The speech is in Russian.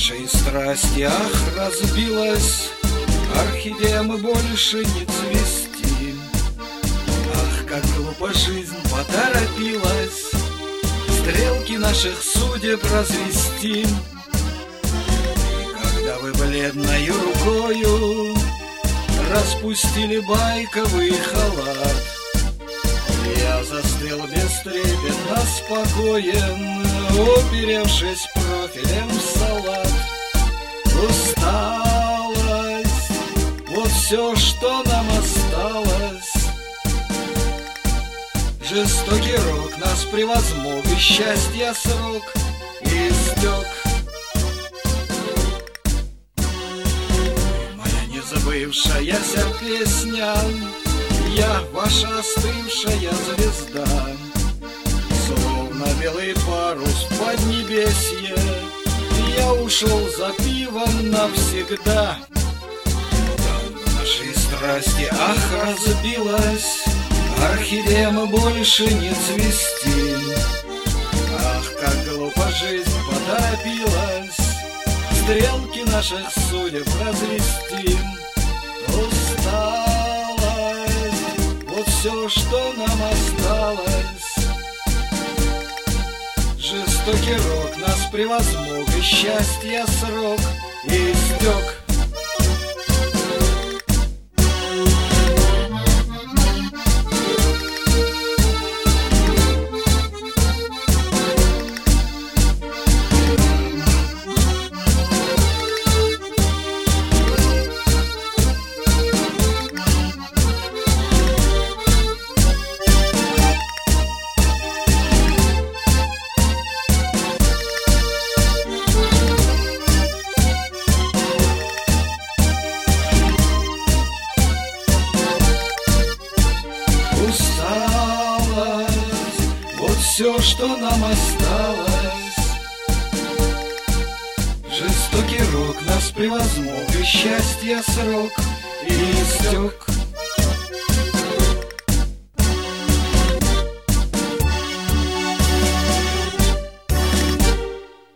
нашей страсти, ах, разбилась орхидея, мы больше не цвести. Ах, как глупо жизнь поторопилась стрелки наших судеб развести. И когда вы бледною рукою распустили байковый халат, я застыл бестрепетно спокоен, уперевшись профилем в салат. Усталость, вот все, что нам осталось. Жестокий рок нас превозмог, и счастья срок истек. Моя незабывшаяся песня, я ваша остывшая звезда, словно белый парус в поднебесье, я ушел за пивом навсегда. Там в нашей страсти, ах, разбилась орхидея, мы больше не цвести. Ах, как глупо жизнь поторопилась стрелки наших судеб развести. Все, что нам осталось. Жестокий рок нас превозмог, и счастья срок истек. Все, что нам осталось. Жестокий рок нас превозмог, и счастья срок истек.